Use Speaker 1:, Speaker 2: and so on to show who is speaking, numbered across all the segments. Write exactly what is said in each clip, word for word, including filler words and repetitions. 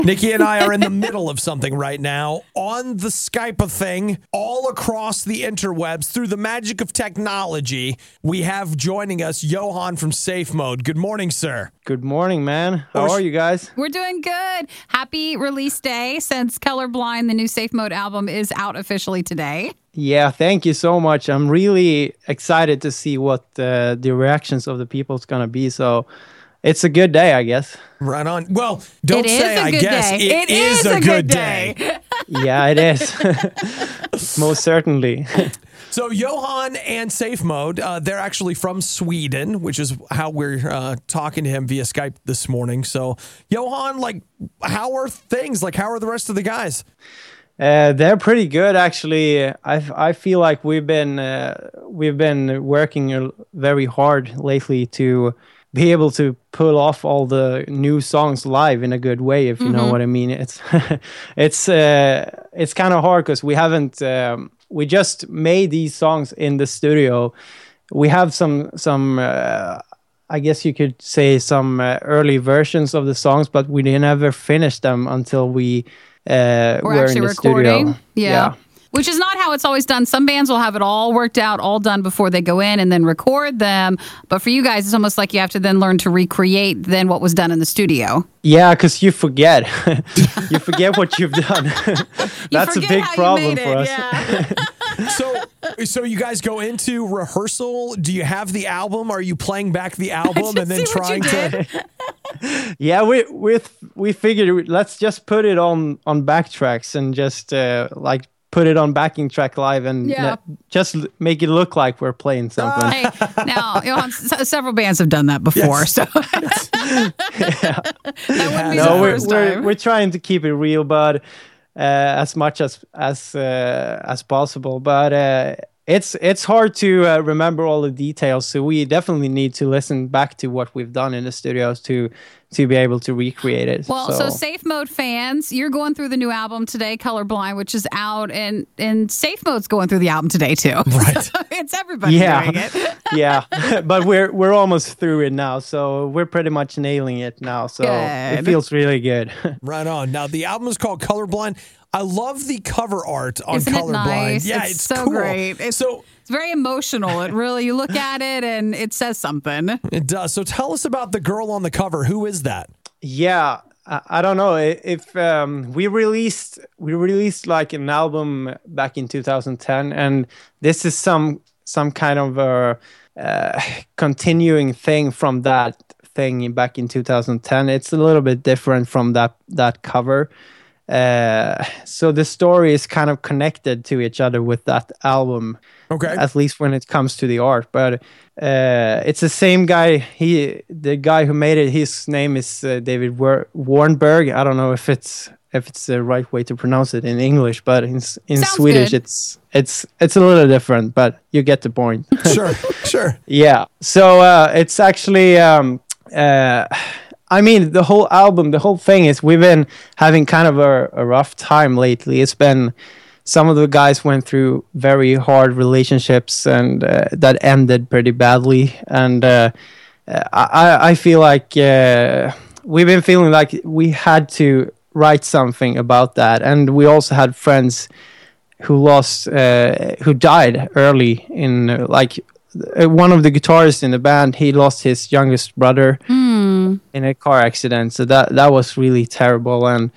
Speaker 1: Nikki and I are in the middle of something right now on the Skype thing all across the interwebs through the magic of technology. We have joining us Johan from Safe Mode. Good morning, sir.
Speaker 2: Good morning, man. How are you guys?
Speaker 3: We're doing good. Happy release day since Colorblind, the new Safe Mode album, is out officially today.
Speaker 2: Yeah, thank you so much. I'm really excited to see what uh, the reactions of the people is going to be. So it's a good day, I guess.
Speaker 1: Right on. Well, don't
Speaker 3: It is
Speaker 1: say
Speaker 3: a
Speaker 1: I
Speaker 3: good
Speaker 1: guess.
Speaker 3: day.
Speaker 1: It,
Speaker 3: It
Speaker 1: is,
Speaker 3: is
Speaker 1: a,
Speaker 3: a
Speaker 1: good
Speaker 3: good
Speaker 1: day.
Speaker 3: day.
Speaker 2: Yeah, it is. Most certainly.
Speaker 1: So Johan and Safe Mode, uh, they're actually from Sweden, which is how we're uh, talking to him via Skype this morning. So Johan, like, how are things? Like, how are the rest of the guys?
Speaker 2: Uh, they're pretty good, actually. I I feel like we've been uh, we've been working uh, very hard lately to be able to pull off all the new songs live in a good way, if you mm-hmm. know what I mean. It's it's uh, it's kind of hard because we haven't um, we just made these songs in the studio. We have some some uh, I guess you could say some uh, early versions of the songs, but we never finished them until we. Uh,
Speaker 3: we're,
Speaker 2: we're
Speaker 3: actually
Speaker 2: in the
Speaker 3: recording.
Speaker 2: Studio.
Speaker 3: Yeah. yeah. Which is not how it's always done. Some bands will have it all worked out, all done before they go in and then record them. But for you guys, it's almost like you have to then learn to recreate then what was done in the studio.
Speaker 2: Yeah, because you forget. You forget what you've done. That's a big problem for us.
Speaker 3: Yeah.
Speaker 1: so, so you guys go into rehearsal. Do you have the album? Are you playing back the album and then trying to?
Speaker 2: Yeah, we we we figured let's just put it on on backtracks and just uh, like. put it on backing track live and
Speaker 3: yeah.
Speaker 2: ne- just l- make it look like we're playing something.
Speaker 3: Uh, hey, now, Johan, s- several bands have done that before, yes. so
Speaker 2: yeah.
Speaker 3: that wouldn't be
Speaker 2: no,
Speaker 3: the
Speaker 2: we're,
Speaker 3: first
Speaker 2: we're,
Speaker 3: time.
Speaker 2: We're trying to keep it real, but uh, as much as as uh, as possible. But uh, it's it's hard to uh, remember all the details, so we definitely need to listen back to what we've done in the studios to. to be able to recreate it.
Speaker 3: Well, so. so Safe Mode fans, you're going through the new album today, Colorblind, which is out, and, and Safe Mode's going through the album today, too.
Speaker 1: Right.
Speaker 3: So it's everybody
Speaker 2: yeah.
Speaker 3: doing it.
Speaker 2: Yeah, but we're we're almost through it now, so we're pretty much nailing it now, so good. It feels really good.
Speaker 1: Right on. Now, the album is called Colorblind. I love the cover art on
Speaker 3: Isn't
Speaker 1: Colorblind.
Speaker 3: It nice?
Speaker 1: Yeah,
Speaker 3: it's,
Speaker 1: it's
Speaker 3: so
Speaker 1: cool.
Speaker 3: great. It's,
Speaker 1: so
Speaker 3: it's very emotional. It really, you look at it and it says something.
Speaker 1: It does. So tell us about the girl on the cover. Who is that?
Speaker 2: Yeah, I, I don't know if um, we released we released like an album back in two thousand ten, and this is some some kind of a uh, continuing thing from that thing back in two thousand ten. It's a little bit different from that that cover. Uh, so the story is kind of connected to each other with that album.
Speaker 1: Okay.
Speaker 2: At least when it comes to the art, but uh, it's the same guy. He, the guy who made it, his name is uh, David War- Warnberg. I don't know if it's if it's the right way to pronounce it in English, but in in
Speaker 3: Sounds
Speaker 2: Swedish,
Speaker 3: good.
Speaker 2: it's it's it's a little different. But you get the point.
Speaker 1: Sure, sure.
Speaker 2: Yeah. So uh, it's actually. Um, uh, I mean, the whole album, the whole thing is we've been having kind of a, a rough time lately. It's been. Some of the guys went through very hard relationships and uh, that ended pretty badly. And uh, I, I feel like uh, we've been feeling like we had to write something about that. And we also had friends who lost, uh, who died early in uh, like uh, one of the guitarists in the band. He lost his youngest brother
Speaker 3: mm.
Speaker 2: in a car accident. So that, that was really terrible. And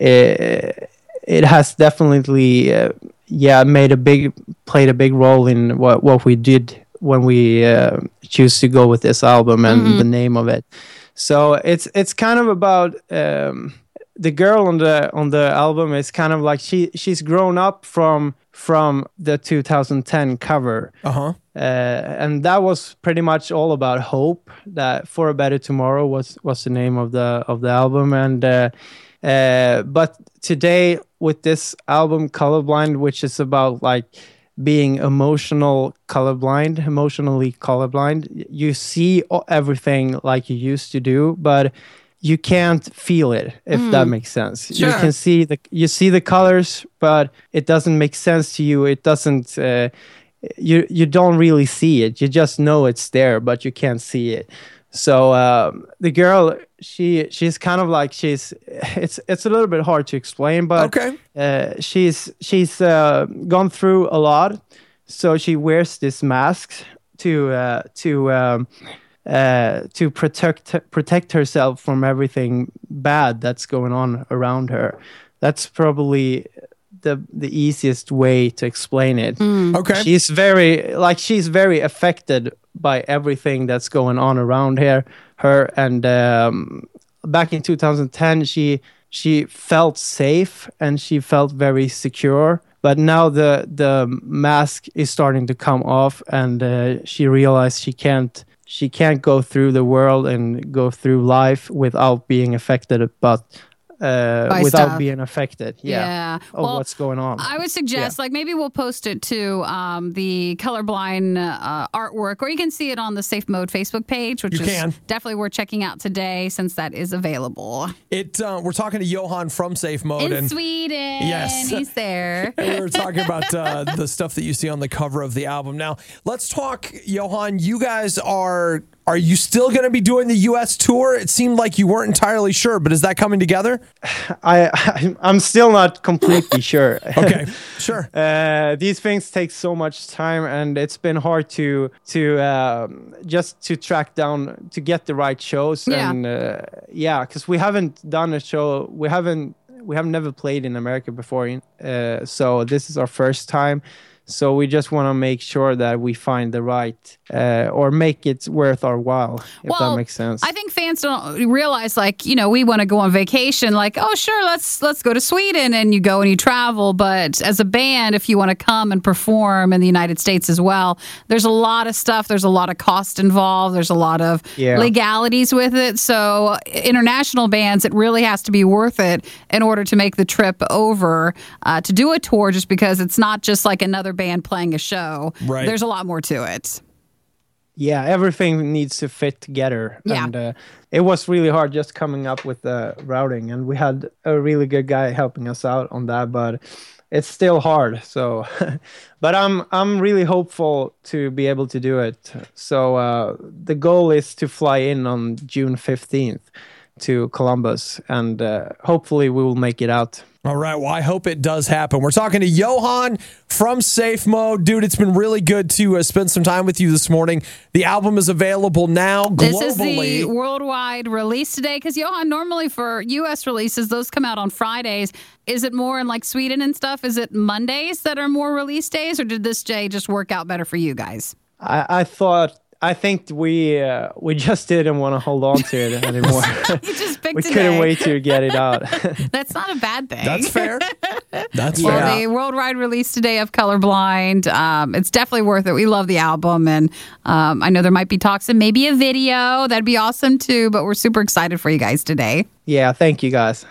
Speaker 2: it, It has definitely, uh, yeah, made a big, played a big role in what what we did when we uh, choose to go with this album and mm-hmm. the name of it. So it's it's kind of about um, the girl on the on the album is kind of like she she's grown up from from the two thousand ten cover,
Speaker 1: uh-huh.
Speaker 2: uh, and that was pretty much all about hope. That For a Better Tomorrow was was the name of the of the album, and. Uh, Uh, but today with this album Colorblind, which is about like being emotional colorblind, emotionally colorblind, you see everything like you used to do, but you can't feel it, if mm. that makes sense.
Speaker 3: Sure.
Speaker 2: You can see the you see the colors, but it doesn't make sense to you. It doesn't. Uh, you you don't really see it. You just know it's there, but you can't see it. So um, the girl, she she's kind of like she's it's it's a little bit hard to explain, but
Speaker 1: Okay.
Speaker 2: uh, she's she's uh, gone through a lot. So she wears this mask to uh, to um, uh, to protect protect herself from everything bad that's going on around her. That's probably the the easiest way to explain it.
Speaker 1: Okay.
Speaker 2: She's very like she's very affected by everything that's going on around here her and um, back in two thousand ten she she felt safe and she felt very secure, but now the the mask is starting to come off, and uh, she realized she can't she can't go through the world and go through life without being affected, but uh,
Speaker 3: By
Speaker 2: without
Speaker 3: stuff.
Speaker 2: being affected. Yeah,
Speaker 3: Yeah.
Speaker 2: of
Speaker 3: Well,
Speaker 2: what's going on.
Speaker 3: I would suggest, like, maybe we'll post it to um, the colorblind uh, artwork, or you can see it on the Safe Mode Facebook page, which
Speaker 1: You
Speaker 3: is
Speaker 1: can.
Speaker 3: definitely worth checking out today since that is available.
Speaker 1: It. Uh, we're talking to Johan from Safe Mode,
Speaker 3: In
Speaker 1: and
Speaker 3: Sweden.
Speaker 1: Yes.
Speaker 3: He's there.
Speaker 1: we were talking about uh, the stuff that you see on the cover of the album. Now, let's talk, Johan. You guys are. Are you still going to be doing the U S tour? It seemed like you weren't entirely sure, but is that coming together?
Speaker 2: I, I I'm still not completely sure.
Speaker 1: Okay, sure.
Speaker 2: Uh, these things take so much time, and it's been hard to to um, just to track down to get the right shows.
Speaker 3: Yeah.
Speaker 2: And uh, yeah, because we haven't done a show. We haven't we have never played in America before, uh, so this is our first time. So we just want to make sure that we find the right uh, or make it worth our while, if
Speaker 3: Well,
Speaker 2: that makes sense.
Speaker 3: I think fans don't realize, like, you know, we want to go on vacation. Like, oh, sure, let's let's go to Sweden, and you go and you travel. But as a band, if you want to come and perform in the United States as well, there's a lot of stuff. There's a lot of cost involved. There's a lot of
Speaker 2: Yeah.
Speaker 3: legalities with it. So international bands, it really has to be worth it in order to make the trip over uh, to do a tour. Just because it's not just like another band playing a show.
Speaker 1: Right.
Speaker 3: There's a lot more to it.
Speaker 2: Yeah, everything needs to fit together.
Speaker 3: Yeah.
Speaker 2: And uh, it was really hard just coming up with the routing, and we had a really good guy helping us out on that, but it's still hard. So, but I'm I'm really hopeful to be able to do it. So uh, the goal is to fly in on June fifteenth to Columbus, and uh, hopefully we will make it out.
Speaker 1: All right. Well, I hope it does happen. We're talking to Johan from Safe Mode. Dude, it's been really good to uh, spend some time with you this morning. The album is available now globally.
Speaker 3: This is the worldwide release today, because Johan, normally for U S releases, those come out on Fridays. Is it more in like Sweden and stuff? Is it Mondays that are more release days, or did this day just work out better for you guys?
Speaker 2: I, I thought. I think we uh, we just didn't want to hold on to it anymore.
Speaker 3: You just picked
Speaker 2: we
Speaker 3: today.
Speaker 2: couldn't wait to get it out.
Speaker 3: That's not a bad thing.
Speaker 1: That's fair. That's
Speaker 3: Well,
Speaker 1: fair.
Speaker 3: the worldwide release today of Colorblind, um, it's definitely worth it. We love the album, and um, I know there might be talks of maybe a video. That'd be awesome too, but we're super excited for you guys today.
Speaker 2: Yeah, thank you guys.